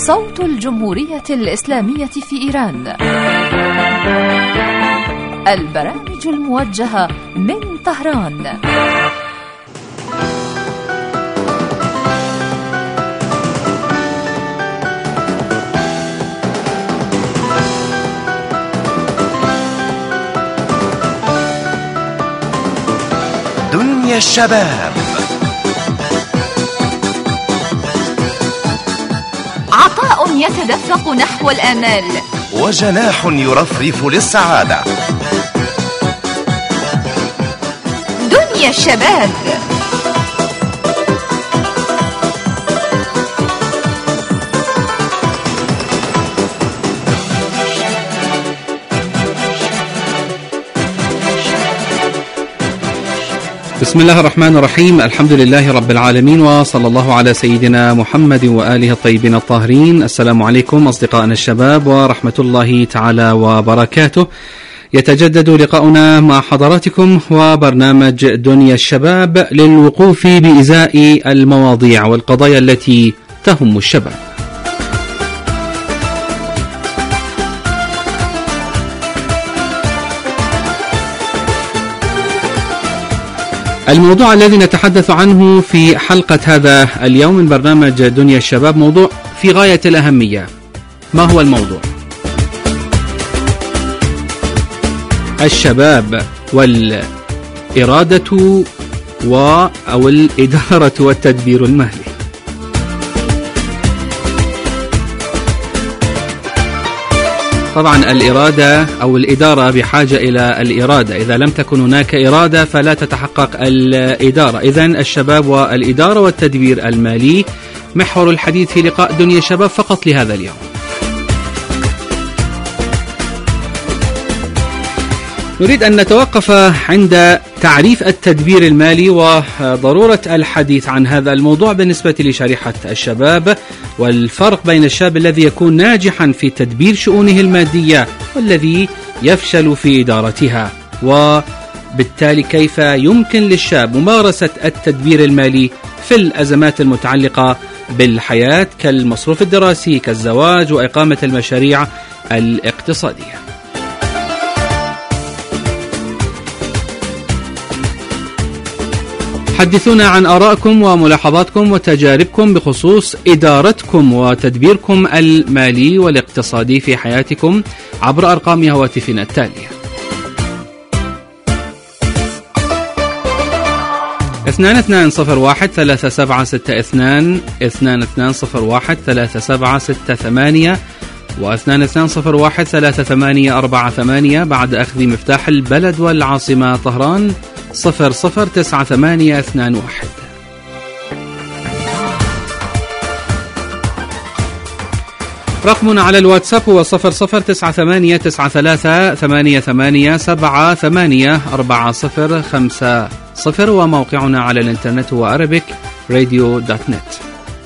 صوت الجمهورية الإسلامية في إيران. البرامج الموجهة من طهران. دنيا الشباب، عطاء يتدفق نحو الآمال، وجناح يرفرف للسعادة. دنيا الشباب. بسم الله الرحمن الرحيم. الحمد لله رب العالمين، وصلى الله على سيدنا محمد وآله الطيبين الطاهرين. السلام عليكم أصدقائنا الشباب ورحمة الله تعالى وبركاته. يتجدد لقاؤنا مع حضراتكم وبرنامج دنيا الشباب للوقوف بإزاء المواضيع والقضايا التي تهم الشباب. الموضوع الذي نتحدث عنه في حلقة هذا اليوم من برنامج دنيا الشباب موضوع في غاية الأهمية. ما هو الموضوع؟ الشباب والإرادة أو الإدارة والتدبير المالي. طبعا الإرادة أو الإدارة بحاجة إلى الإرادة، إذا لم تكن هناك إرادة فلا تتحقق الإدارة. إذن الشباب والإدارة والتدبير المالي محور الحديث في لقاء دنيا الشباب فقط لهذا اليوم. نريد أن نتوقف عند تعريف التدبير المالي وضرورة الحديث عن هذا الموضوع بالنسبة لشريحة الشباب، والفرق بين الشاب الذي يكون ناجحا في تدبير شؤونه المادية والذي يفشل في إدارتها، وبالتالي كيف يمكن للشاب ممارسة التدبير المالي في الأزمات المتعلقة بالحياة كالمصروف الدراسي كالزواج وإقامة المشاريع الاقتصادية. حدثونا عن آرائكم وملاحظاتكم وتجاربكم بخصوص إدارتكم وتدبيركم المالي والاقتصادي في حياتكم عبر أرقام هواتفنا التالية: 2201 3762 2201 3768 و 2201 3848 بعد أخذ مفتاح البلد والعاصمة طهران 009821. رقمنا على الواتساب هو 00989388784050، وموقعنا على الانترنت هو arabicradio.net.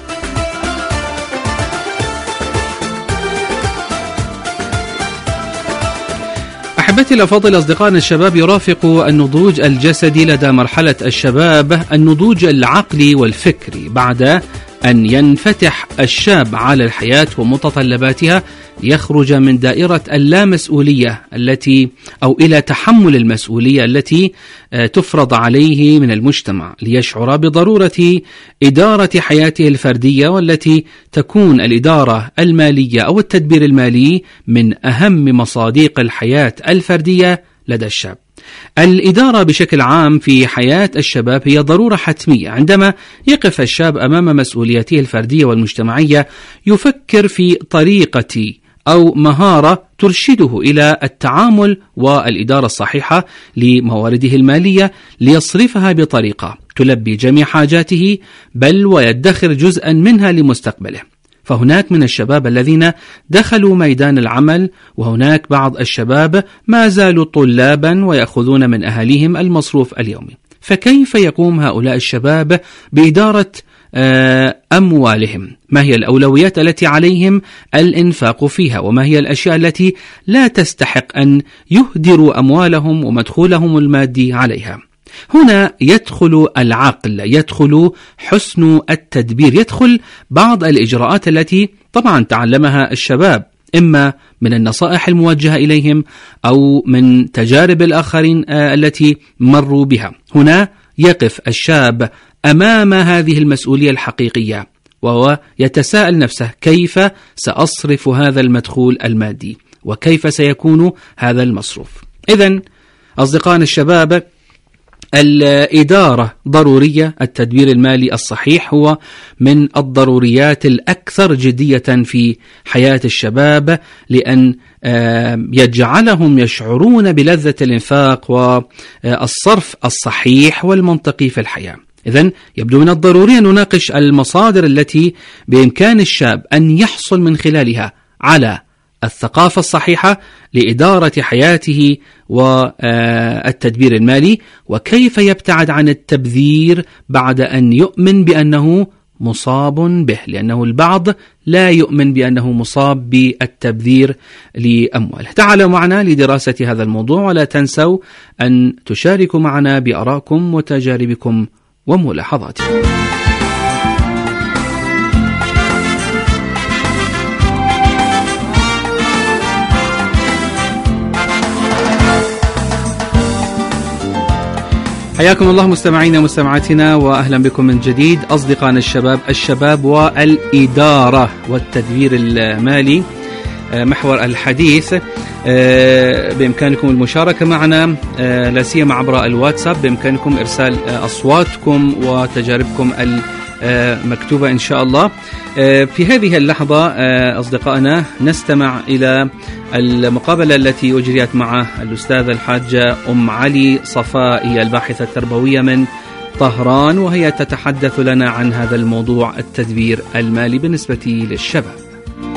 أحبتي الأفاضل، أصدقائنا الشباب، يرافق النضوج الجسدي لدى مرحلة الشباب النضوج العقلي والفكري بعد أن ينفتح الشاب على الحياة ومتطلباتها ليخرج من دائرة اللامسؤولية إلى تحمل المسؤولية التي تفرض عليه من المجتمع، ليشعر بضرورة إدارة حياته الفردية، والتي تكون الإدارة المالية أو التدبير المالي من أهم مصادق الحياة الفردية لدى الشاب. الإدارة بشكل عام في حياة الشباب هي ضرورة حتمية. عندما يقف الشاب أمام مسؤولياته الفردية والمجتمعية يفكر في طريقة أو مهارة ترشده إلى التعامل والإدارة الصحيحة لموارده المالية ليصرفها بطريقة تلبي جميع حاجاته، بل ويدخر جزءا منها لمستقبله. فهناك من الشباب الذين دخلوا ميدان العمل، وهناك بعض الشباب ما زالوا طلابا ويأخذون من أهاليهم المصروف اليومي. فكيف يقوم هؤلاء الشباب بإدارة أموالهم؟ ما هي الأولويات التي عليهم الإنفاق فيها؟ وما هي الأشياء التي لا تستحق أن يهدروا أموالهم ومدخولهم المادي عليها؟ هنا يدخل العقل، يدخل حسن التدبير، يدخل بعض الإجراءات التي طبعا تعلمها الشباب، إما من النصائح الموجهة إليهم أو من تجارب الآخرين التي مروا بها. هنا يقف الشاب أمام هذه المسؤولية الحقيقية وهو يتساءل نفسه: كيف سأصرف هذا المدخول المادي؟ وكيف سيكون هذا المصروف؟ إذن أصدقائنا الشباب، الإدارة ضرورية. التدبير المالي الصحيح هو من الضروريات الأكثر جدية في حياة الشباب، لأن يجعلهم يشعرون بلذة الإنفاق والصرف الصحيح والمنطقي في الحياة. إذن يبدو من الضروري أن نناقش المصادر التي بإمكان الشاب أن يحصل من خلالها على الثقافة الصحيحة لإدارة حياته والتدبير المالي، وكيف يبتعد عن التبذير بعد أن يؤمن بأنه مصاب به، لأنه البعض لا يؤمن بأنه مصاب بالتبذير لأمواله. تعالوا معنا لدراسة هذا الموضوع، ولا تنسوا أن تشاركوا معنا بآرائكم وتجاربكم وملاحظاتكم. حياكم الله مستمعينا ومستمعاتنا، وأهلا بكم من جديد. أصدقائنا الشباب والإدارة والتدبير المالي محور الحديث. بإمكانكم المشاركة معنا لا سيما عبر الواتساب، بإمكانكم إرسال أصواتكم وتجاربكم المكتوبة إن شاء الله. في هذه اللحظة أصدقائنا نستمع إلى المقابلة التي أجريت مع الأستاذة الحاجة أم علي صفائي، الباحثة التربوية من طهران، وهي تتحدث لنا عن هذا الموضوع، التدبير المالي بالنسبة للشباب.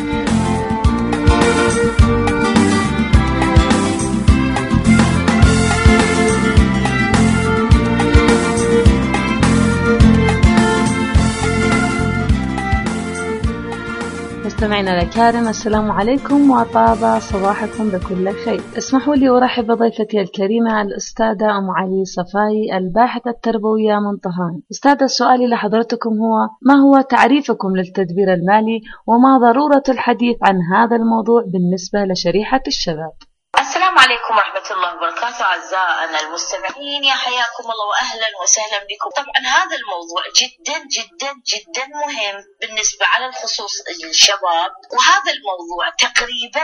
مستمعينا الكرام، السلام عليكم وطاب صباحكم بكل خير. اسمحوا لي أرحب بضيفتي الكريمة الأستاذة أم علي صفائي، الباحثة التربوية من طهران. أستاذة، سؤالي لحضرتكم هو: ما هو تعريفكم للتدبير المالي، وما ضرورة الحديث عن هذا الموضوع بالنسبة لشريحة الشباب؟ السلام عليكم ورحمة الله وبركاته أعزائنا المستمعين، يا حياكم الله وأهلا وسهلا بكم. طبعا هذا الموضوع جدا جدا جدا مهم بالنسبة على الخصوص الشباب، وهذا الموضوع تقريبا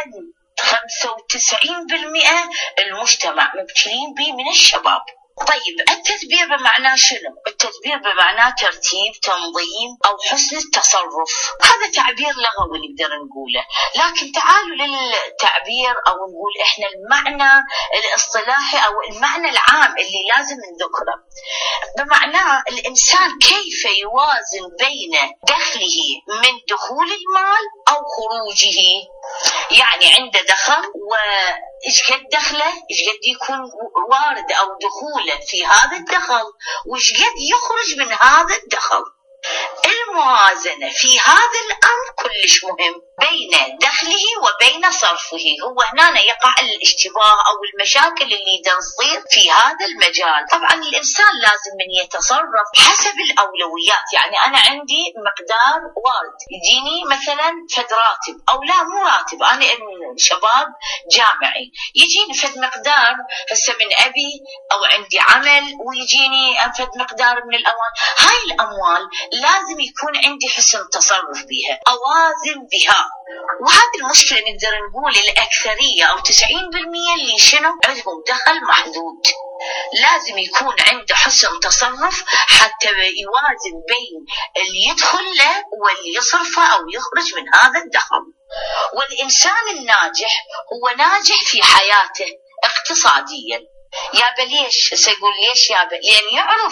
95% المجتمع مبتلين به من الشباب. طيب، التدبير بمعنى شنو؟ التدبير بمعنى ترتيب، تنظيم أو حسن التصرف. هذا تعبير لغوي نقدر نقوله، لكن تعالوا للتعبير أو نقول إحنا المعنى الاصطلاحي أو المعنى العام اللي لازم نذكره. بمعنى الإنسان كيف يوازن بين دخله من دخول المال أو خروجه. يعني عنده دخل، وإيش قد دخله، إيش قد يكون وارد أو دخوله في هذا الدخل، وإيش قد يخرج من هذا الدخل. الموازنة في هذا الأمر كلش مهم بين دخله وبين صرفه. هو هنا يقع الاشتباه أو المشاكل اللي تصير في هذا المجال. طبعا الإنسان لازم من يتصرف حسب الأولويات. يعني أنا عندي مقدار وارد، يجيني مثلا فد راتب، أو لا مو راتب، أنا شباب جامعي، يجيني فد مقدار هسه من أبي أو عندي عمل، ويجيني فد مقدار من الأموال. هاي الأموال لازم يكون عندي حسن تصرف بها، أوازن بها. وهذه المشكلة نقدر نقول الأكثرية أو 90% اللي شنو عندهم دخل محدود. لازم يكون عنده حسن تصرف حتى يوازن بين اللي يدخل له واللي يصرفه أو يخرج من هذا الدخل. والإنسان الناجح هو ناجح في حياته اقتصاديا. يابا ليش؟ سيقول ليش يابا؟ لأن يعرف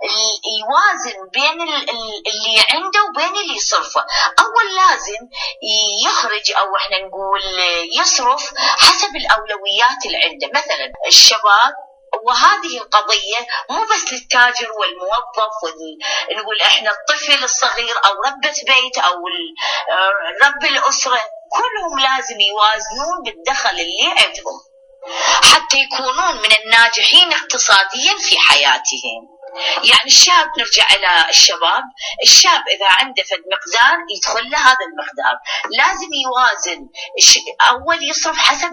يوازن بين اللي عنده وبين اللي يصرفه. أول لازم يخرج أو احنا نقول يصرف حسب الأولويات اللي عنده. مثلا الشباب، وهذه القضية مو بس للتاجر والموظف، نقول احنا الطفل الصغير أو ربة بيت أو رب الأسرة، كلهم لازم يوازنون بالدخل اللي عندهم. حتى يكونون من الناجحين اقتصاديا في حياتهم. يعني الشاب، نرجع إلى الشاب إذا عنده فد مقدار يدخل له هذا المقدار، لازم يوازن. أول يصرف حسب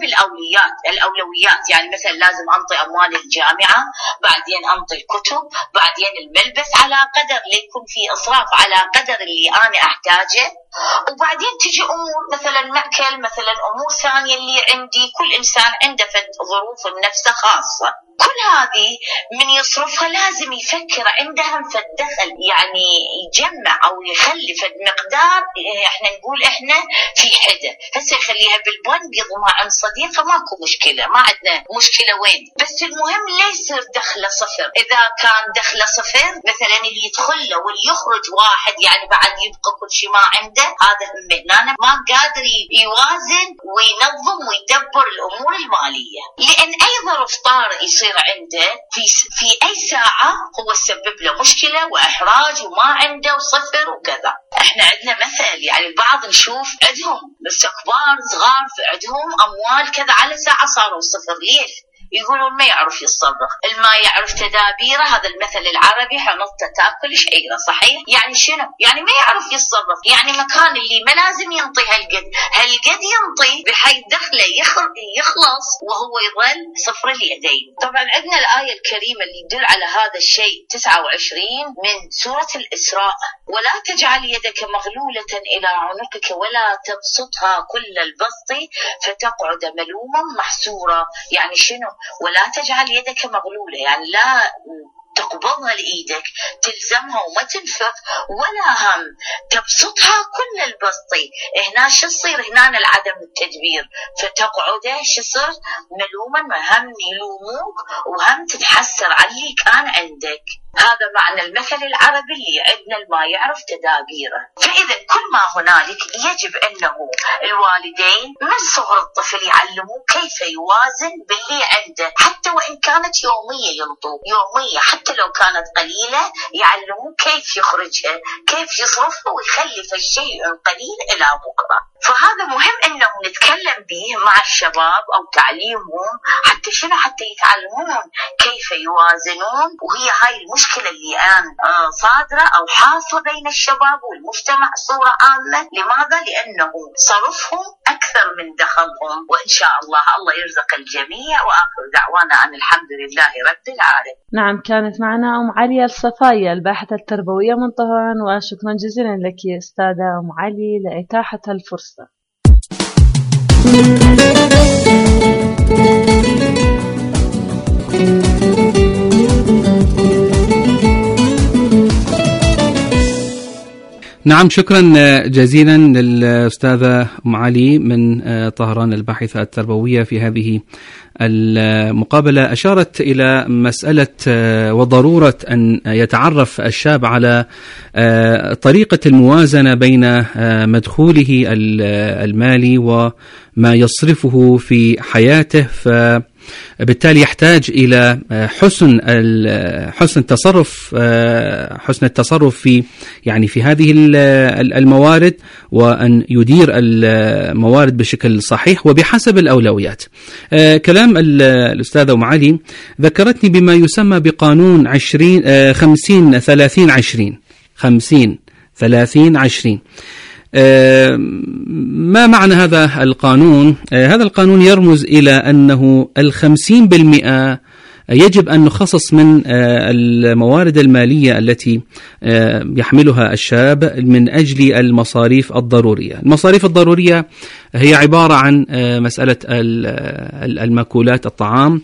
الأولويات، يعني مثلا لازم أنطي أموال الجامعة، بعدين أنطي الكتب، بعدين الملبس، على قدر ليكون في إصراف على قدر اللي أنا أحتاجه. وبعدين تجي أمور مثلا مأكل، مثلا أمور ثانية اللي عندي. كل إنسان عنده فد ظروف بنفسه خاصة، كل هذه من يصرفها لازم يفكر عندها فد دخل، يعني يجمع أو يخلي فد مقدار. إحنا نقول إحنا في حدة، هسه يخليها بالبنك يضمها عن صديقه، ماكو مشكلة، ما عندنا مشكلة وين. بس المهم لا يصير دخله صفر. إذا كان دخله صفر مثلا اللي يدخل له واللي يخرج واحد، يعني بعد يبقى كل شيء ما عنده، هذا هنا ما قادر يوازن وينظم ويدبر الأمور المالية. لأن أي ظرف طارئ يصير عنده في أي ساعة هو يسبب له مشكلة وإحراج، وما عنده وصفر وكذا. احنا عندنا مثل، يعني البعض نشوف عندهم بس كبار صغار عندهم أموال كذا، على ساعة صاروا صفر. ليش؟ يقولون ما يعرف يتصرف، الما يعرف تدابيره. هذا المثل العربي، حنطة تاكل شعيرة، صحيح؟ يعني شنو؟ يعني ما يعرف يتصرف، يعني مكان اللي ما لازم ينطي هالقد ينطي بحيث دخله يخلص وهو يظل صفر اليدين. طبعا عندنا الآية الكريمة اللي تدل على هذا الشيء 29 من سورة الإسراء: ولا تجعل يدك مغلولة إلى عنقك ولا تبسطها كل البسط فتقعد ملوما محسورا. يعني شنو؟ ولا تجعل يدك مغلولة، يعني لا تقبضها لإيدك تلزمها وما تنفق، ولا هم تبسطها كل البسط. هنا شو يصير؟ هنا العدم التدبير، فتقعد شو يصير؟ ملوما، هم يلوموك وهم تتحسر على اللي كان عندك. هذا معنى المثل العربي اللي عندنا ما يعرف تدابيره. فإذا كل ما هنالك يجب أنه الوالدين من صغر الطفل يعلموه كيف يوازن باللي عنده، حتى وإن كانت يومية ينطوه، يومية حتى لو كانت قليلة، يعلموه كيف يخرجها، كيف يصرفها ويخلي في الشيء القليل إلى بكرة. فهذا مهم أنه نتكلم به مع الشباب أو تعليمهم، حتى شنو؟ حتى يتعلمون كيف يوازنون. وهي هاي المشكلة اللي الآن صادرة أو حاصلة بين الشباب والمجتمع صورة عامة. لماذا؟ لأنه صرفهم أكثر من دخلهم. وإن شاء الله يرزق الجميع. وآخر دعوانا أن الحمد لله رب العالمين. نعم، كانت معنا أم علي الصفاية الباحثة التربوية من طهران، وشكرا جزيلا لك يا أستاذة أم علي لإتاحة الفرصة. نعم، شكرا جزيلا للأستاذة أم علي من طهران الباحثة التربوية في هذه المقابلة. أشارت إلى مسألة وضرورة أن يتعرف الشاب على طريقة الموازنة بين مدخوله المالي وما يصرفه في حياته، فبالتالي يحتاج إلى حسن التصرف في هذه الموارد، وأن يدير الموارد بشكل صحيح وبحسب الأولويات. كلام الأستاذة أم علي ذكرتني بما يسمى بقانون 50-30-20. 50-30-20. ما معنى هذا القانون؟ هذا القانون يرمز إلى أنه 50% يجب أن نخصص من الموارد المالية التي يحملها الشاب من أجل المصاريف الضرورية. المصاريف الضرورية هي عبارة عن مسألة المأكولات، الطعام،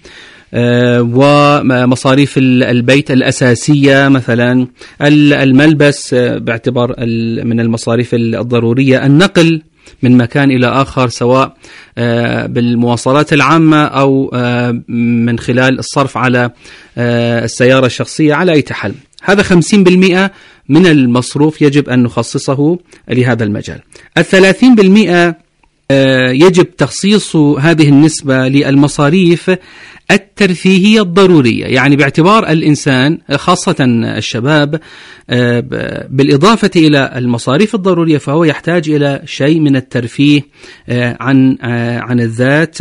ومصاريف البيت الأساسية، مثلا الملبس باعتبار من المصاريف الضرورية، النقل من مكان إلى آخر سواء بالمواصلات العامة أو من خلال الصرف على السيارة الشخصية، على أي حال. هذا 50% من المصروف يجب أن نخصصه لهذا المجال. 30% يجب تخصيص هذه النسبة للمصاريف الترفيهية الضرورية، يعني باعتبار الإنسان خاصة الشباب بالإضافة إلى المصاريف الضرورية فهو يحتاج إلى شيء من الترفيه عن الذات،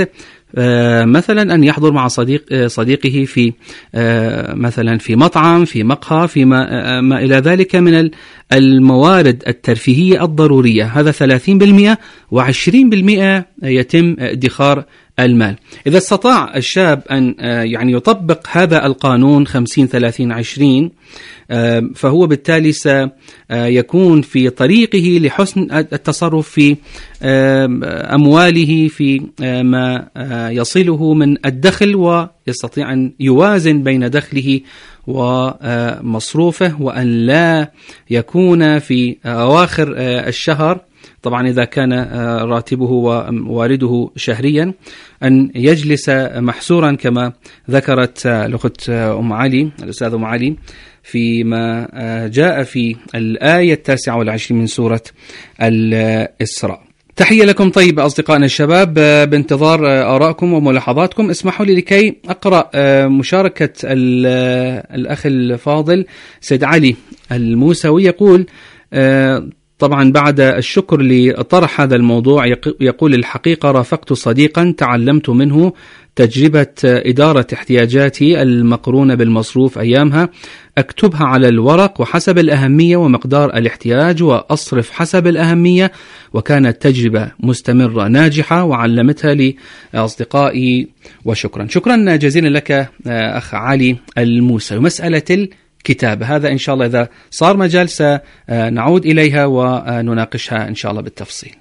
مثلا أن يحضر مع صديقه في مثلا في مطعم، في مقهى، في ما إلى ذلك من الموارد الترفيهية الضرورية. هذا 30%، و20% يتم ادخار المال. إذا استطاع الشاب أن يعني يطبق هذا القانون 50-30-20، فهو بالتالي سيكون في طريقه لحسن التصرف في أمواله، في ما يصله من الدخل، ويستطيع أن يوازن بين دخله ومصروفه، وأن لا يكون في أواخر الشهر، طبعا إذا كان راتبه ووارده شهريا، أن يجلس محسورا كما ذكرت الأخت أم علي، الأستاذ أم علي، فيما جاء في الآية 29 من سورة الإسراء. تحية لكم طيب أصدقائنا الشباب، بانتظار آرائكم وملاحظاتكم. اسمحوا لي لكي أقرأ مشاركة الأخ الفاضل سيد علي الموسوي. يقول طبعا بعد الشكر لطرح هذا الموضوع، يقول: الحقيقة رافقت صديقا تعلمت منه تجربة إدارة احتياجاتي المقرونة بالمصروف أيامها، أكتبها على الورق وحسب الأهمية ومقدار الاحتياج، وأصرف حسب الأهمية، وكانت تجربة مستمرة ناجحة وعلمتها لأصدقائي. وشكرا جزيلا لك أخ علي الموسى. مسألة الكتابة هذا إن شاء الله إذا صار مجال سنعود إليها ونناقشها إن شاء الله بالتفصيل.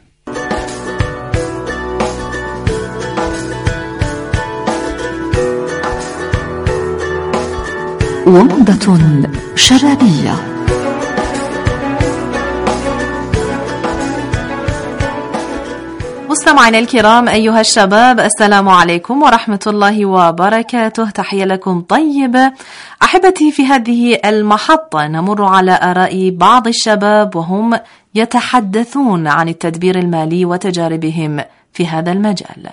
ومضة شبابية. مستمعينا الكرام أيها الشباب، السلام عليكم ورحمة الله وبركاته. تحية لكم طيبة أحبتي. في هذه المحطة نمر على آراء بعض الشباب وهم يتحدثون عن التدبير المالي وتجاربهم في هذا المجال.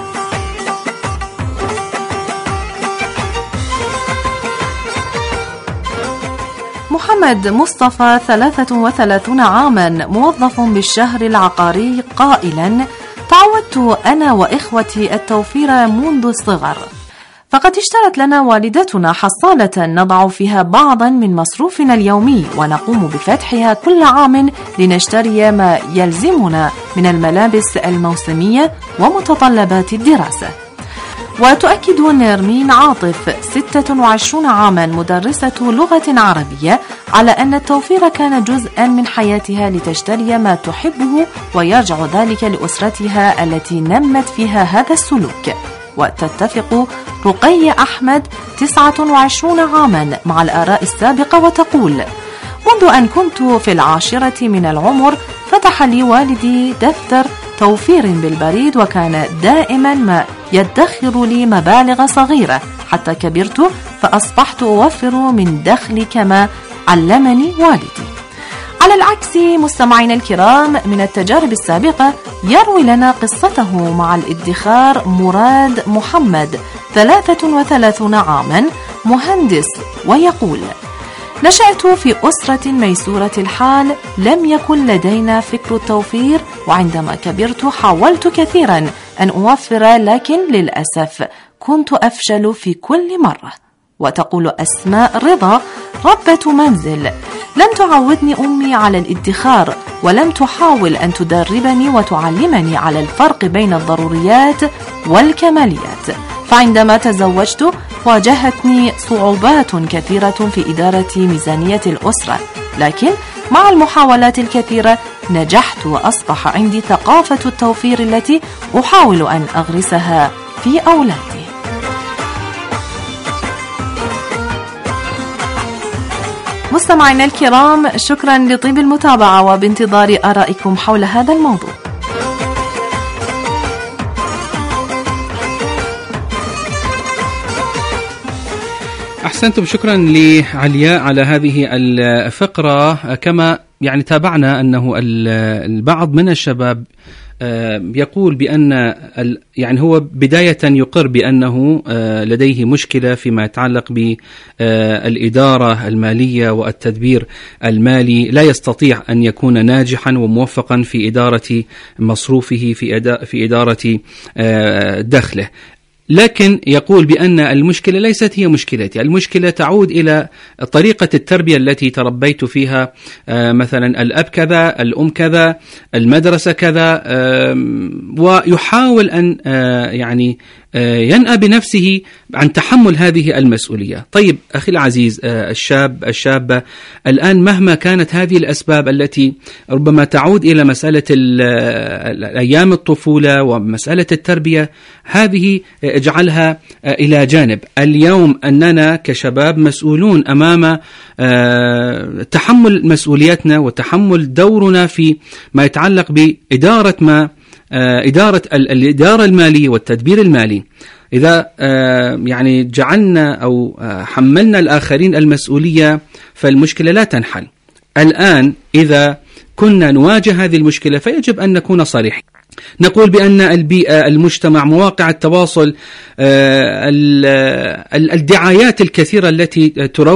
محمد مصطفى 33 عاما موظف بالشهر العقاري قائلا: تعودت أنا وإخوتي التوفير منذ الصغر، فقد اشترت لنا والدتنا حصالة نضع فيها بعضا من مصروفنا اليومي ونقوم بفتحها كل عام لنشتري ما يلزمنا من الملابس الموسمية ومتطلبات الدراسة. وتؤكد نيرمين عاطف 26 عاما مدرسة لغة عربية على أن التوفير كان جزءا من حياتها لتشتري ما تحبه، ويرجع ذلك لأسرتها التي نمت فيها هذا السلوك. وتتفق رقية أحمد 29 عاما مع الآراء السابقة وتقول: منذ أن كنت في 10 من العمر فتح لي والدي دفتر توفير بالبريد، وكان دائما ما يدخر لي مبالغ صغيرة حتى كبرت فأصبحت أوفر من دخلي كما علمني والدي. على العكس مستمعينا الكرام، من التجارب السابقة يروي لنا قصته مع الادخار مراد محمد 33 عاما مهندس، ويقول: نشأت في أسرة ميسورة الحال، لم يكن لدينا فكر التوفير، وعندما كبرت حاولت كثيرا أن أوفر، لكن للأسف كنت أفشل في كل مرة. وتقول أسماء رضا ربة منزل: لم تعودني أمي على الادخار، ولم تحاول أن تدربني وتعلمني على الفرق بين الضروريات والكماليات، فعندما تزوجت واجهتني صعوبات كثيرة في إدارة ميزانية الأسرة، لكن مع المحاولات الكثيرة نجحت، وأصبح عندي ثقافة التوفير التي أحاول أن أغرسها في أولادي. مستمعينا الكرام، شكرا لطيب المتابعة وبانتظار آرائكم حول هذا الموضوع. أحسنتم، شكرا لعلياء على هذه الفقرة. كما يعني تابعنا أنه البعض من الشباب يقول بأن يعني هو بداية يقر بأنه لديه مشكلة فيما يتعلق بالإدارة المالية والتدبير المالي، لا يستطيع أن يكون ناجحا وموفقا في إدارة مصروفه في إدارة دخله. لكن يقول بأن المشكلة ليست هي مشكلتي، المشكلة تعود إلى طريقة التربية التي تربيت فيها، مثلا الأب كذا، الأم كذا، المدرسة كذا، ويحاول أن يعني ينأى بنفسه عن تحمل هذه المسؤولية. طيب أخي العزيز، الشابة الآن مهما كانت هذه الأسباب التي ربما تعود إلى مسألة أيام الطفولة ومسألة التربية، هذه اجعلها إلى جانب. اليوم أننا كشباب مسؤولون أمام تحمل مسؤوليتنا وتحمل دورنا في ما يتعلق بإدارة الإدارة المالية والتدبير المالي. إذا يعني جعلنا أو حملنا الآخرين المسؤولية فالمشكلة لا تنحل. الآن إذا كنا نواجه هذه المشكلة فيجب أن نكون صريحين، نقول بأن البيئة، المجتمع، مواقع التواصل، الدعايات الكثيرة التي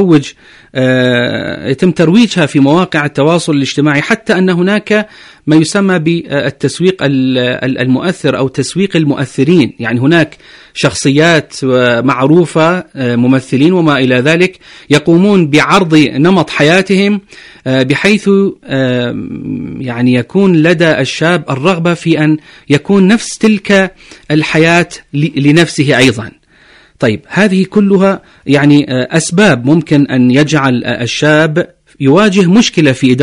يتم ترويجها في مواقع التواصل الاجتماعي، حتى أن هناك ما يسمى بالتسويق المؤثر أو تسويق المؤثرين، يعني هناك شخصيات معروفة، ممثلين وما إلى ذلك، يقومون بعرض نمط حياتهم بحيث يعني يكون لدى الشاب الرغبة في أن يكون نفس تلك الحياة لنفسه أيضا. طيب هذه كلها يعني أسباب ممكن أن يجعل الشاب يواجه مشكلة في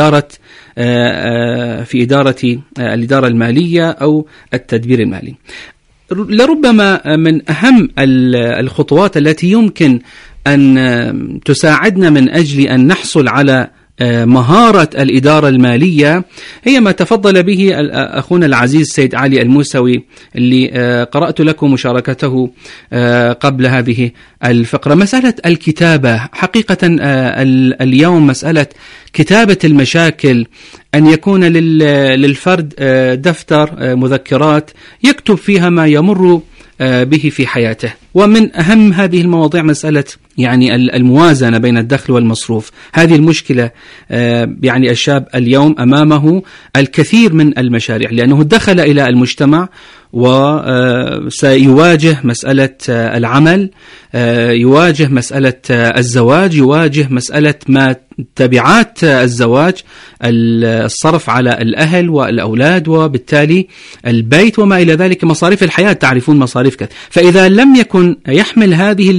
الإدارة المالية أو التدبير المالي. لربما من أهم الخطوات التي يمكن أن تساعدنا من أجل أن نحصل على مهارة الإدارة المالية هي ما تفضل به أخونا العزيز سيد علي الموسوي، اللي قرأت لكم مشاركته قبل هذه الفقرة. مسألة الكتابة حقيقة اليوم مسألة كتابة المشاكل، أن يكون للفرد دفتر مذكرات يكتب فيها ما يمر به في حياته. ومن أهم هذه المواضيع مسألة يعني الموازنة بين الدخل والمصروف. هذه المشكلة يعني الشاب اليوم أمامه الكثير من المشاريع، لأنه دخل إلى المجتمع وسيواجه مسألة العمل، يواجه مسألة الزواج، يواجه مسألة ما تبعات الزواج، الصرف على الأهل والأولاد وبالتالي البيت وما إلى ذلك، مصاريف الحياة، تعرفون مصاريف كذا. فإذا لم يكن يحمل هذه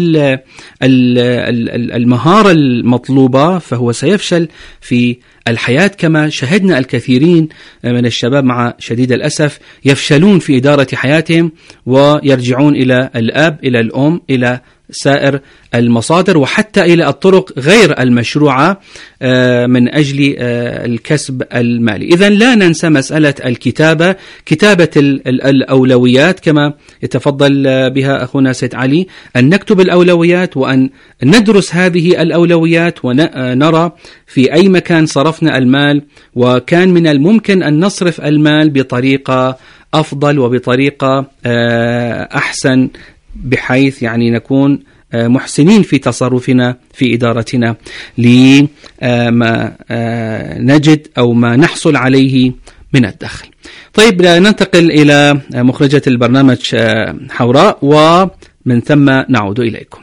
المهارة المطلوبة فهو سيفشل في الحياة، كما شهدنا الكثيرين من الشباب مع شديد الأسف يفشلون في إدارة حياتهم ويرجعون إلى الأب، إلى الأم، إلى سائر المصادر وحتى إلى الطرق غير المشروعة من أجل الكسب المالي. إذن لا ننسى مسألة الكتابة، كتابة الأولويات كما يتفضل بها أخونا سيد علي، أن نكتب الأولويات وأن ندرس هذه الأولويات ونرى في أي مكان صرفنا المال، وكان من الممكن أن نصرف المال بطريقة أفضل وبطريقة أحسن، بحيث يعني نكون محسنين في تصرفنا في إدارتنا لما نجد أو ما نحصل عليه من الدخل. طيب ننتقل إلى مخرجة البرنامج حوراء ومن ثم نعود إليكم.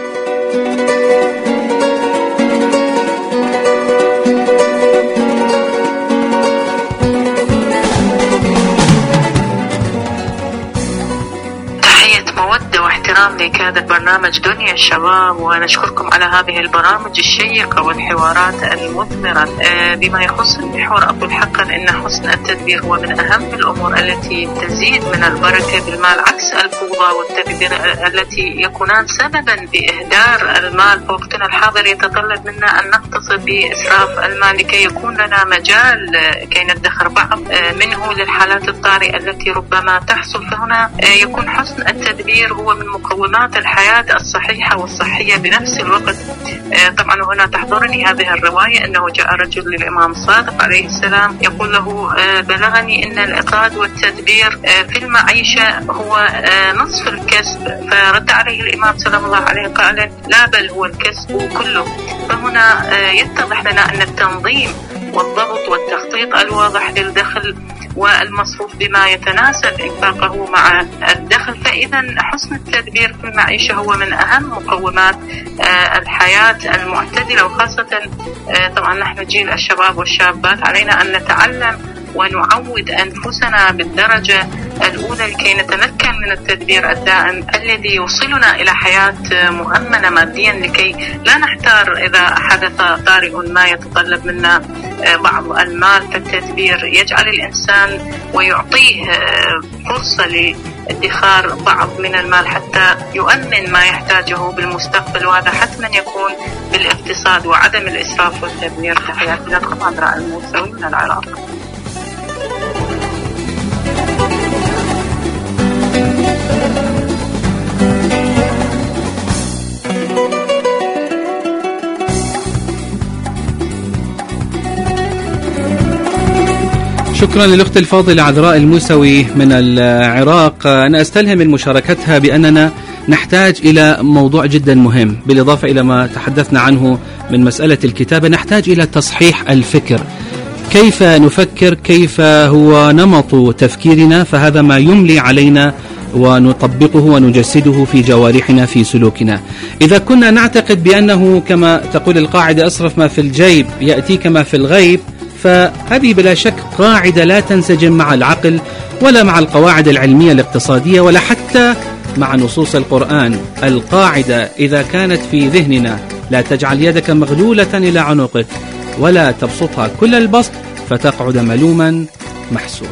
لك هذا البرنامج دنيا الشباب، ونشكركم على هذه البرامج الشيقة والحوارات المثمرة بما يخص المحور. أقول حقا إن حسن التدبير هو من أهم الأمور التي تزيد من البركة بالمال، عكس الفوضى والتدبير التي يكونان سببا بإهدار المال. فوقتنا الحاضر يتطلب منا أن نقتصد بإسراف المال لكي يكون لنا مجال كي ندخر بعض منه للحالات الطارئة التي ربما تحصل. فهنا يكون حسن التدبير هو من مقومات الحياة الصحيحة والصحية بنفس الوقت. طبعا هنا تحضرني هذه الرواية أنه جاء رجل للإمام الصادق عليه السلام يقول له بلغني أن الإقراض والتدبير في المعيشة هو نصف الكسب. فرد عليه الإمام سلام الله عليه قال لا، بل هو الكسب كله. فهنا يتضح لنا أن التنظيم والضبط والتخطيط الواضح للدخل والمصروف بما يتناسب إنفاقه مع الدخل، فإذا حسن التدبير في المعيشة هو من أهم مقومات الحياة المعتدلة. وخاصة طبعا نحن جيل الشباب والشابات علينا أن نتعلم ونعود أنفسنا بالدرجة الأولى لكي نتمكن من التدبير الدائم الذي يوصلنا إلى حياة مؤمنة ماديا، لكي لا نحتار إذا حدث طارئ ما يتطلب منا بعض المال. فالتدبير يجعل الإنسان ويعطيه فرصة لادخار بعض من المال حتى يؤمن ما يحتاجه بالمستقبل، وهذا حتما يكون بالاقتصاد وعدم الإسراف والتدمير. تحياتي لكم عذراء الموسوي من العراق. شكرا للأخت الفاضلة عذراء الموسوي من العراق. أنا أستلهم من مشاركتها بأننا نحتاج إلى موضوع جدا مهم، بالإضافة إلى ما تحدثنا عنه من مسألة الكتابة، نحتاج إلى تصحيح الفكر. كيف نفكر، كيف هو نمط تفكيرنا، فهذا ما يملي علينا ونطبقه ونجسده في جوارحنا في سلوكنا. إذا كنا نعتقد بأنه كما تقول القاعدة أصرف ما في الجيب يأتيك ما في الغيب، فهذه بلا شك قاعدة لا تنسجم مع العقل ولا مع القواعد العلمية الاقتصادية ولا حتى مع نصوص القرآن. القاعدة إذا كانت في ذهننا لا تجعل يدك مغلولة إلى عنقك ولا تبسطها كل البسط فتقعد ملوما محسورا.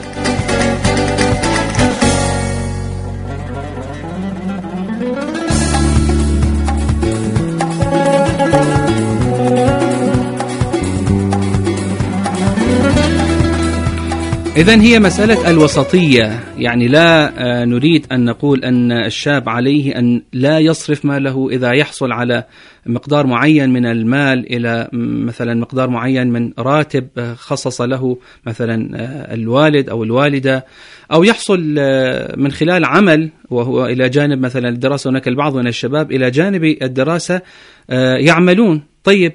إذن هي مسألة الوسطية، يعني لا نريد أن نقول أن الشاب عليه أن لا يصرف ماله إذا يحصل على مقدار معين من المال إلى مثلا مقدار معين من راتب خصص له مثلا الوالد أو الوالدة، أو يحصل من خلال عمل وهو إلى جانب مثلا الدراسة. هناك البعض من الشباب إلى جانب الدراسة يعملون. طيب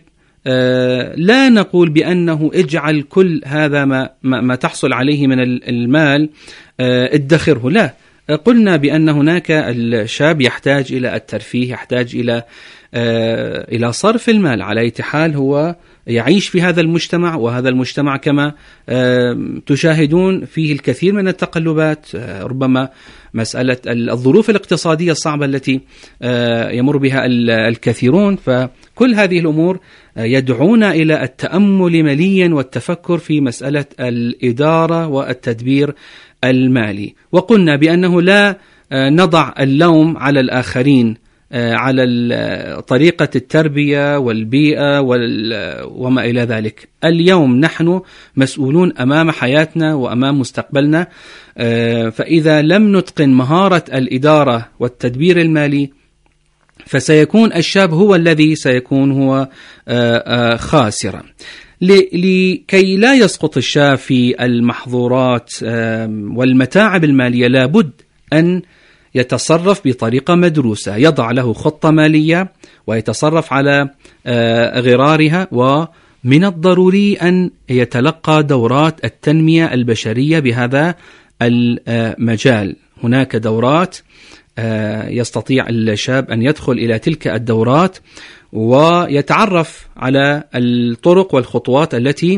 لا نقول بأنه اجعل كل هذا ما تحصل عليه من المال ادخره، لا. قلنا بأن هناك الشاب يحتاج إلى الترفيه، يحتاج إلى صرف المال. على أي حال هو يعيش في هذا المجتمع، وهذا المجتمع كما تشاهدون فيه الكثير من التقلبات، ربما مسألة الظروف الاقتصادية الصعبة التي يمر بها الكثيرون. فكل هذه الأمور يدعونا إلى التأمل مليا والتفكر في مسألة الإدارة والتدبير المالي. وقلنا بأنه لا نضع اللوم على الآخرين على طريقة التربية والبيئة وما إلى ذلك. اليوم نحن مسؤولون أمام حياتنا وأمام مستقبلنا، فإذا لم نتقن مهارة الإدارة والتدبير المالي فسيكون الشاب هو الذي سيكون هو خاسرا. لكي لا يسقط الشاب في المحظورات والمتاعب المالية لابد أن يتصرف بطريقة مدروسة، يضع له خطة مالية ويتصرف على غرارها. ومن الضروري أن يتلقى دورات التنمية البشرية بهذا المجال. هناك دورات يستطيع الشاب أن يدخل إلى تلك الدورات ويتعرف على الطرق والخطوات التي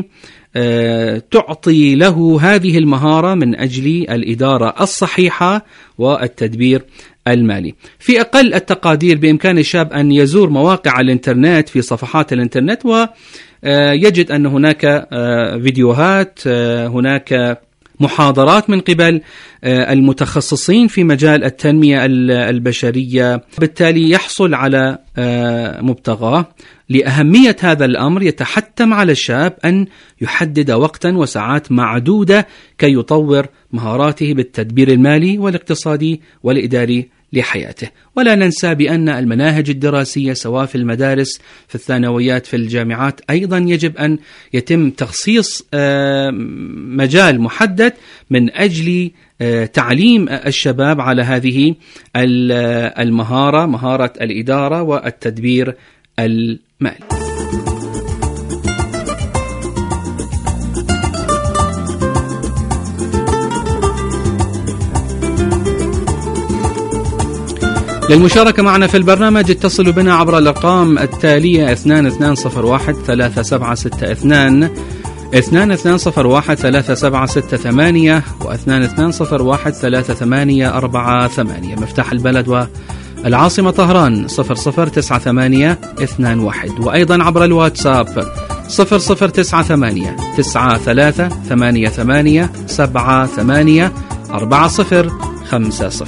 تعطي له هذه المهارة من أجل الإدارة الصحيحة والتدبير المالي. في أقل التقادير بإمكان الشاب أن يزور مواقع الإنترنت في صفحات الإنترنت ويجد أن هناك فيديوهات، هناك محاضرات من قبل المتخصصين في مجال التنمية البشرية، بالتالي يحصل على مبتغاه. لأهمية هذا الأمر يتحتم على الشاب أن يحدد وقتا وساعات معدودة كي يطور مهاراته بالتدبير المالي والاقتصادي والإداري لحياته. ولا ننسى بأن المناهج الدراسية سواء في المدارس في الثانويات في الجامعات أيضا يجب أن يتم تخصيص مجال محدد من أجل تعليم الشباب على هذه المهارة، مهارة الإدارة والتدبير المالي. للمشاركة معنا في البرنامج اتصلوا بنا عبر الأرقام التالية 2201 3762 2201 3768 و 2201 3848. مفتاح البلد والعاصمة طهران 009821، وأيضا عبر الواتساب 0098 9388 78 4050.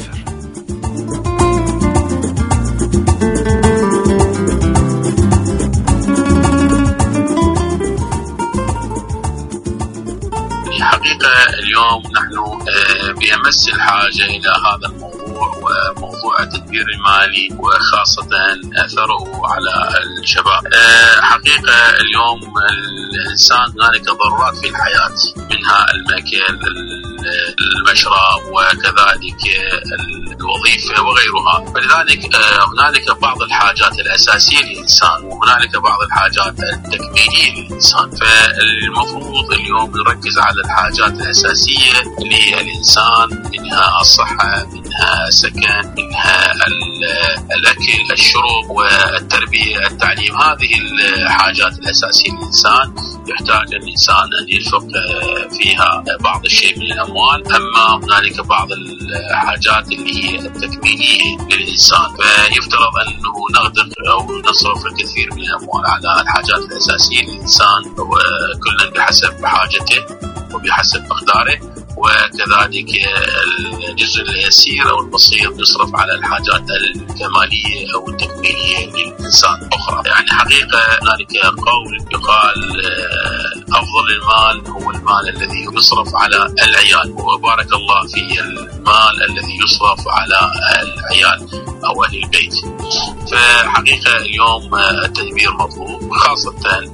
اليوم نحن بأمس الحاجة إلى هذا الموضوع، وموضوع التدبير المالي وخاصة أثره على الشباب. حقيقة اليوم الإنسان هنالك ضرورات في الحياة، منها المأكل، المشرب، وكذلك الوظيفة وغيرها. فلذلك هنالك بعض الحاجات الأساسية للإنسان، وهنالك بعض الحاجات التكميلية للإنسان. فالمفروض اليوم نركز على الحاجات الأساسية للإنسان، منها الصحة، منها السكن، منها الأكل، الشرب، والتربية، التعليم. هذه الحاجات الأساسية للإنسان يحتاج الإنسان أن ينفق فيها بعض الشيء من الأموال. أما هنالك بعض الحاجات اللي هي التكميلية للإنسان، فيفترض أنه نغدق أو نصرف الكثير من الأموال على الحاجات الأساسية للإنسان، وكل بحسب حاجته وبحسب مقداره، وكذلك الجزء اليسير أو البسيط يصرف على الحاجات الكمالية أو التكميلية للإنسان أخرى. يعني حقيقة هنالك قول يقال أفضل المال هو المال الذي يصرف على العيال، وبارك الله في المال الذي يصرف على العيال أو أهل البيت. فحقيقة اليوم التدبير مطلوب، خاصة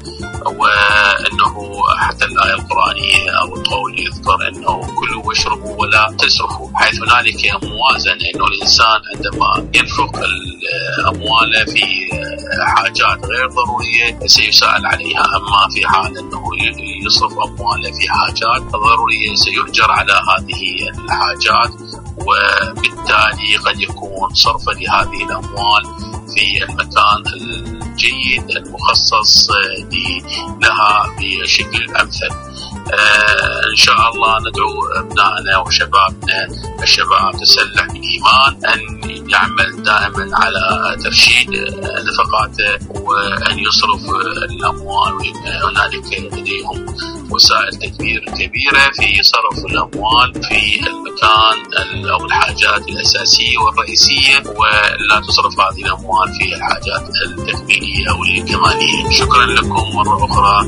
وأنه حتى الآية القرآنية أو القول يذكر أنه كلوا واشربوا ولا تسرفوا، حيث هنالك موازنة أنه الإنسان عندما ينفق الأموال في حاجات غير ضرورية سيسأل عليها، أما في حال أنه يصرف أمواله في حاجات ضرورية سيؤجر على هذه الحاجات، وبالتالي قد يكون صرف لهذه الأموال في المكان الجيد المخصص لها بشكل أمثل. إن شاء الله ندعو أبنائنا وشبابنا، الشباب تسلح بالإيمان، أن يعمل دائما على ترشيد نفقاته وأن يصرف الأموال. هنالك لديهم وسائل تدبير كبيرة في صرف الأموال في المكان أو الحاجات الأساسية والرئيسية، ولا تصرف هذه الأموال في الحاجات التكميلية أو الكمالية. شكرا لكم مرة أخرى.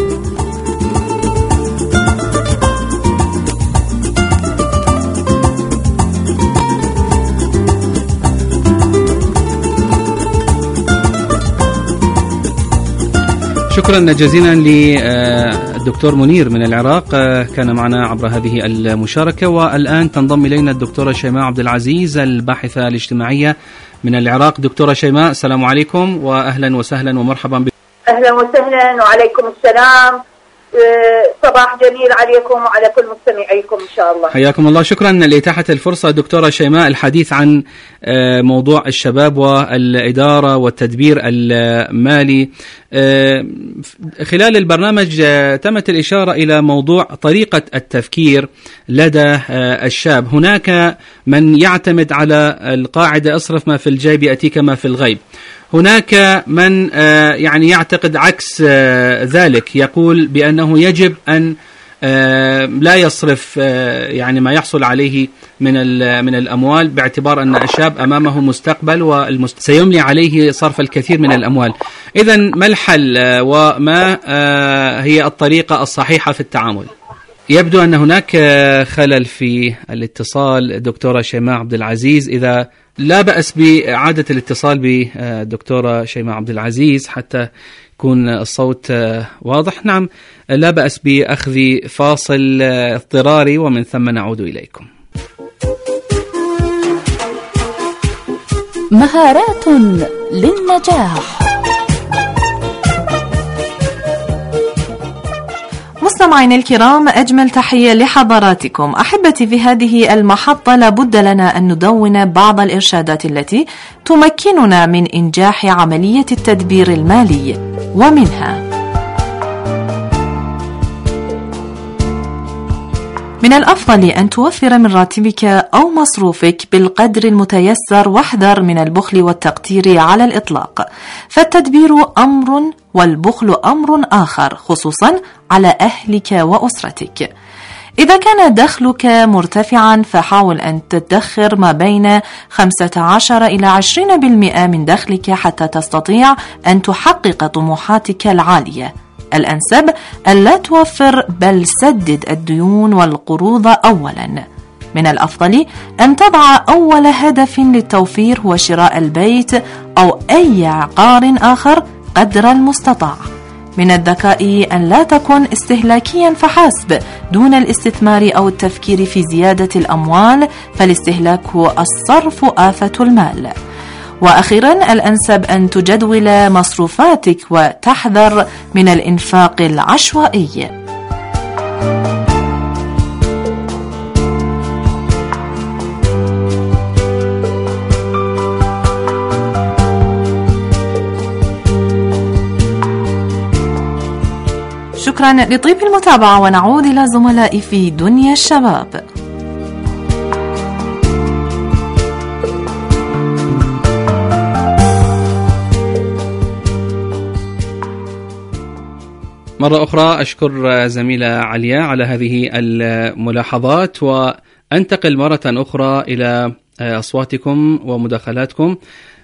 شكرا جزيلا للدكتور منير من العراق، كان معنا عبر هذه المشاركة. والآن تنضم إلينا الدكتورة شيماء عبد العزيز الباحثة الاجتماعية من العراق. دكتورة شيماء، السلام عليكم وأهلا وسهلا ومرحبا بكم. أهلا وسهلا وعليكم السلام، صباح جميل عليكم وعلى كل مستمعيكم إن شاء الله. حياكم الله. شكرا لإتاحة الفرصة دكتورة شيماء الحديث عن موضوع الشباب والإدارة والتدبير المالي. خلال البرنامج تمت الإشارة إلى موضوع طريقة التفكير لدى الشاب. هناك من يعتمد على القاعدة اصرف ما في الجيب يأتيك ما في الغيب. هناك من يعني يعتقد عكس ذلك، يقول بأنه يجب أن لا يصرف يعني ما يحصل عليه من الأموال، باعتبار أن الشاب أمامه مستقبل سيملي عليه صرف الكثير من الأموال. إذن ما الحل وما هي الطريقة الصحيحة في التعامل؟ يبدو أن هناك خلل في الاتصال دكتورة شيماء عبد العزيز. إذا لا بأس بإعادة الاتصال بدكتورة شيماء عبد العزيز حتى يكون الصوت واضح. نعم، لا بأس بأخذ فاصل اضطراري ومن ثم نعود إليكم. مهارات للنجاح. مستمعينا الكرام، أجمل تحية لحضراتكم. أحبتي، في هذه المحطة لابد لنا أن ندون بعض الإرشادات التي تمكننا من إنجاح عملية التدبير المالي، ومنها: من الأفضل أن توفر من راتبك أو مصروفك بالقدر المتيسر، واحذر من البخل والتقتير على الإطلاق، فالتدبير أمر والبخل أمر آخر، خصوصا على أهلك وأسرتك. إذا كان دخلك مرتفعا فحاول أن تدخر ما بين 15 إلى 20% من دخلك حتى تستطيع أن تحقق طموحاتك العالية. الأنسب ألا توفر بل سدد الديون والقروض أولا. من الأفضل أن تضع أول هدف للتوفير هو شراء البيت أو أي عقار آخر قدر المستطاع. من الذكاء أن لا تكن استهلاكيا فحسب دون الاستثمار أو التفكير في زيادة الأموال، فالاستهلاك الصرف آفة المال. وأخيرا، الأنسب أن تجدول مصروفاتك وتحذر من الإنفاق العشوائي. شكرا لطيب المتابعة، ونعود إلى زملائي في دنيا الشباب. مرة أخرى أشكر زميلة عليا على هذه الملاحظات، وأنتقل مرة أخرى إلى أصواتكم ومداخلاتكم.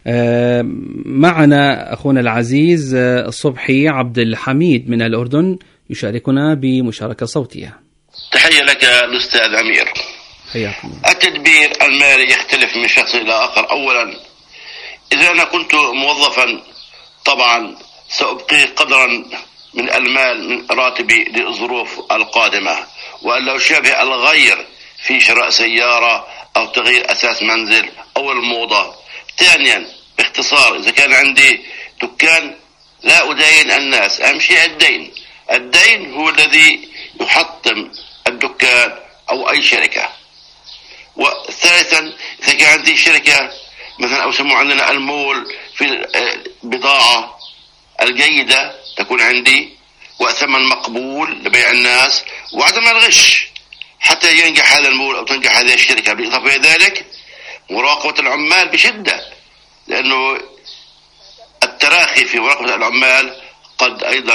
معنا أخونا العزيز صبحي عبد الحميد من الأردن يشاركنا بمشاركة صوتية. تحية لك الأستاذ أمير. حياكم. التدبير المالي يختلف من شخص إلى آخر. أولا، إذا أنا كنت موظفا طبعا سأبقي قدرا من المال من راتبي للظروف القادمة، وألا أشابه الغير في شراء سيارة أو تغيير أساس منزل أو الموضة. ثانيا، باختصار، إذا كان عندي دكان لا أدين الناس، أهم شيء الدين هو الذي يحطم الدكان أو أي شركة. وثالثا، إذا كان عندي شركة مثلا أو سموه عندنا المول في البضاعة الجيدة تكون عندي وثمن مقبول لبيع الناس وعدم الغش حتى ينجح هذا المول أو تنجح هذه الشركة. بالإضافة إلى ذلك، مراقبة العمال بشدة، لأنه التراخي في مراقبة العمال قد أيضا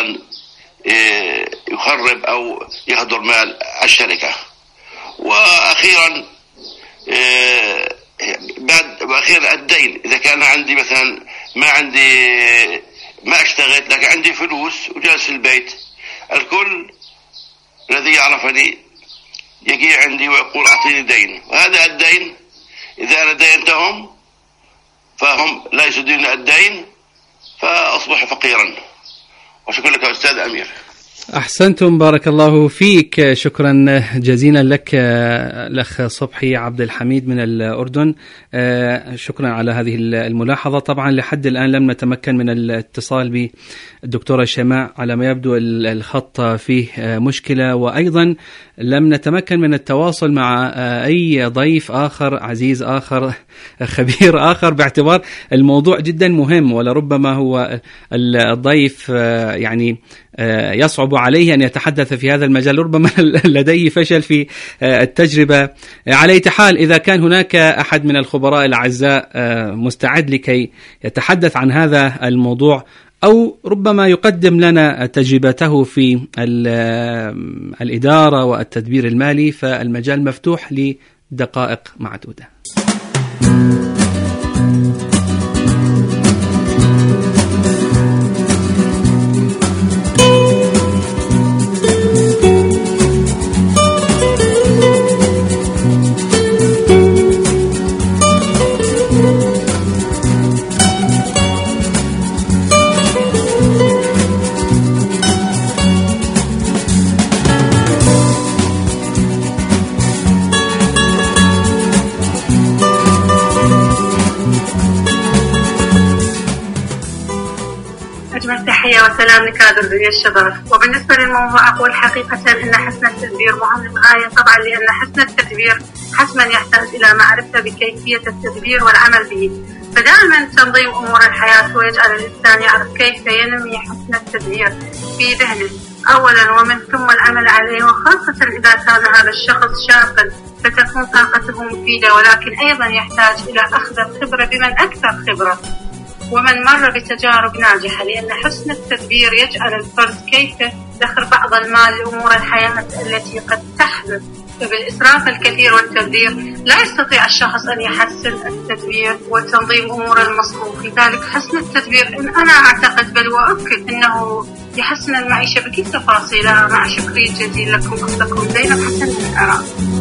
يخرب أو يهدر مال الشركة. وأخيرا الدين، إذا كان عندي مثلا ما اشتغلت لكن عندي فلوس وجالس في البيت، الكل الذي يعرفني يجي عندي ويقول أعطيني دين، وهذا الدين إذا أنا دينتهم فهم لا يسدون الدين فأصبح فقيرا. وشكرا لك أستاذ أمير. أحسنتم، بارك الله فيك. شكرا جزيلا لك الأخ صبحي عبد الحميد من الأردن. شكرا على هذه الملاحظة. طبعا لحد الآن لم نتمكن من الاتصال بالدكتورة شيماء، على ما يبدو الخط فيه مشكلة، وأيضا لم نتمكن من التواصل مع أي ضيف آخر عزيز آخر خبير آخر، باعتبار الموضوع جدا مهم، ولربما هو الضيف يعني يصعب عليه أن يتحدث في هذا المجال، ربما لديه فشل في التجربة. على أي حال، إذا كان هناك أحد من الخبراء الأعزاء مستعد لكي يتحدث عن هذا الموضوع أو ربما يقدم لنا تجربته في الإدارة والتدبير المالي، فالمجال مفتوح لدقائق معدودة. وسلام لكادر دنيا الشباب. وبالنسبة للموضوع أقول حقيقة أن حسن التدبير مهم للغاية، طبعا لأن حسن التدبير حتما يحتاج إلى معرفة بكيفية التدبير والعمل به. فدائما تنظيم أمور الحياة هو يجعل الإنسان يعرف كيف ينمي حسن التدبير في ذهنه أولا، ومن ثم العمل عليه، وخاصة إذا كان هذا الشخص شابا فتكون طاقته مفيدة، ولكن أيضا يحتاج إلى أخذ الخبرة بمن أكثر خبرة ومن مر بتجارب ناجحة، لأن حسن التدبير يجعل الفرد كيف يدخر بعض المال لأمور الحياة التي قد تحدث. فبالإسراف الكثير والتبذير لا يستطيع الشخص أن يحسن التدبير وتنظيم أمور المصروف. لذلك حسن التدبير أنا أعتقد بل وأؤكد أنه يحسن المعيشة بكل تفاصيلها. مع شكري جزيل لكم أختكم زينب حسن من العراق.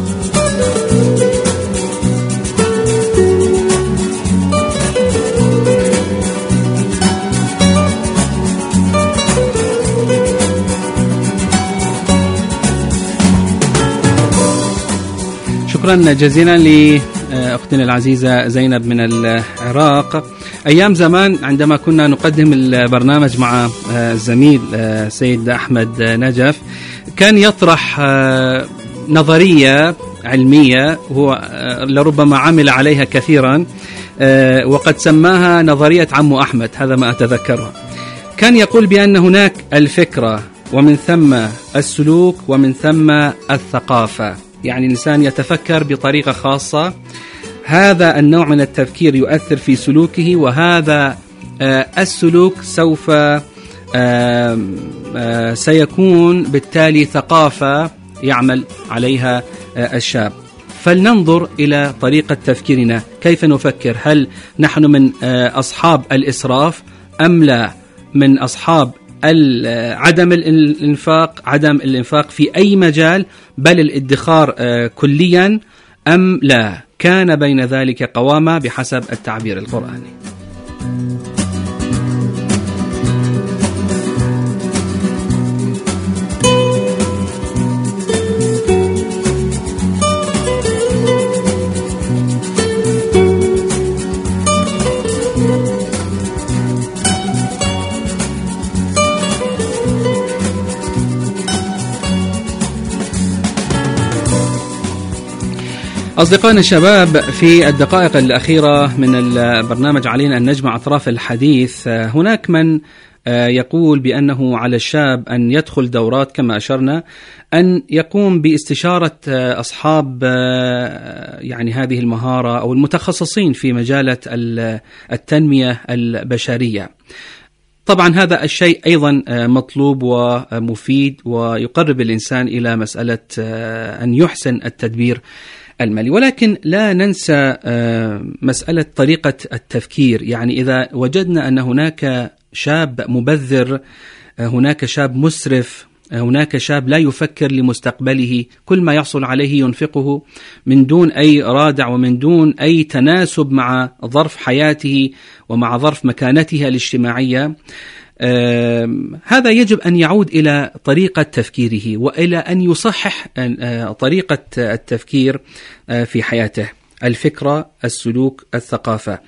شكرا جزيلا لأختنا العزيزة زينب من العراق. أيام زمان عندما كنا نقدم البرنامج مع الزميل سيد أحمد نجف كان يطرح نظرية علمية هو لربما عمل عليها كثيرا، وقد سماها نظرية عمو أحمد، هذا ما أتذكره. كان يقول بأن هناك الفكرة ومن ثم السلوك ومن ثم الثقافة، يعني الإنسان يتفكر بطريقة خاصة، هذا النوع من التفكير يؤثر في سلوكه، وهذا السلوك سوف سيكون بالتالي ثقافة يعمل عليها الشاب. فلننظر إلى طريقة تفكيرنا، كيف نفكر؟ هل نحن من أصحاب الإسراف أم لا؟ من أصحاب عدم الإنفاق في أي مجال، بل الادخار كليا أم لا؟ كان بين ذلك قوامة بحسب التعبير القرآني. أصدقائنا الشباب، في الدقائق الأخيرة من البرنامج علينا أن نجمع أطراف الحديث. هناك من يقول بأنه على الشاب أن يدخل دورات كما أشرنا، أن يقوم باستشارة أصحاب يعني هذه المهارة أو المتخصصين في مجالات التنمية البشرية. طبعا هذا الشيء أيضا مطلوب ومفيد ويقرب الإنسان إلى مسألة أن يحسن التدبير المالي، ولكن لا ننسى مسألة طريقة التفكير. يعني إذا وجدنا أن هناك شاب مبذر، هناك شاب مسرف، هناك شاب لا يفكر لمستقبله، كل ما يحصل عليه ينفقه من دون أي رادع ومن دون أي تناسب مع ظرف حياته ومع ظرف مكانتها الاجتماعية، هذا يجب أن يعود إلى طريقة تفكيره وإلى أن يصحح طريقة التفكير في حياته، الفكرة، السلوك، الثقافة.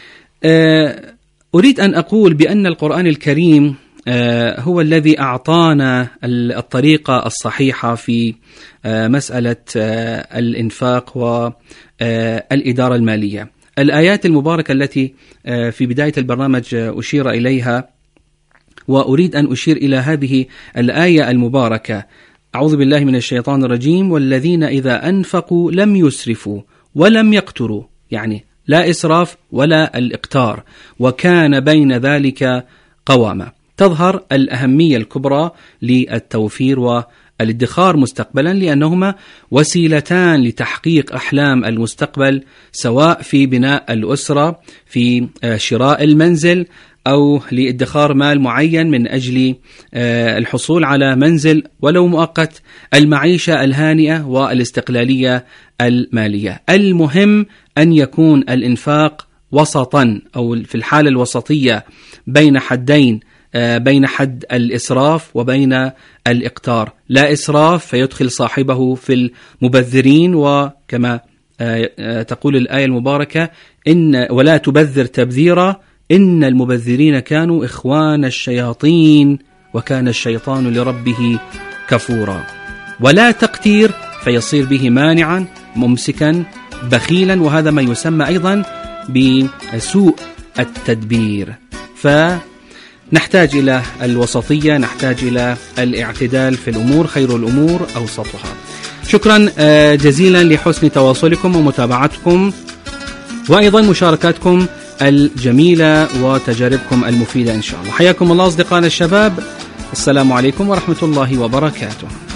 أريد أن أقول بأن القرآن الكريم هو الذي أعطانا الطريقة الصحيحة في مسألة الإنفاق والإدارة المالية. الآيات المباركة التي في بداية البرنامج أشير إليها، وأريد أن أشير إلى هذه الآية المباركة: أعوذ بالله من الشيطان الرجيم، والذين إذا أنفقوا لم يسرفوا ولم يقتروا، يعني لا إسراف ولا الإقتار، وكان بين ذلك قوامة. تظهر الأهمية الكبرى للتوفير والادخار مستقبلا، لأنهما وسيلتان لتحقيق أحلام المستقبل، سواء في بناء الأسرة، في شراء المنزل، أو لادخار مال معين من أجل الحصول على منزل ولو مؤقت، المعيشة الهانئة والاستقلالية المالية. المهم أن يكون الإنفاق وسطا أو في الحالة الوسطية بين حدين، بين حد الإسراف وبين الإقتار. لا إسراف فيدخل صاحبه في المبذرين، وكما تقول الآية المباركة: ولا تبذر تبذيرا إن المبذرين كانوا إخوان الشياطين وكان الشيطان لربه كفورا. ولا تقتير فيصير به مانعا ممسكا بخيلا، وهذا ما يسمى أيضا بسوء التدبير. فنحتاج إلى الوسطية، نحتاج إلى الاعتدال في الأمور، خير الأمور أوسطها. شكرا جزيلا لحسن تواصلكم ومتابعتكم، وأيضا مشاركاتكم الجميلة وتجاربكم المفيدة إن شاء الله. حياكم الله أصدقائنا الشباب، السلام عليكم ورحمة الله وبركاته.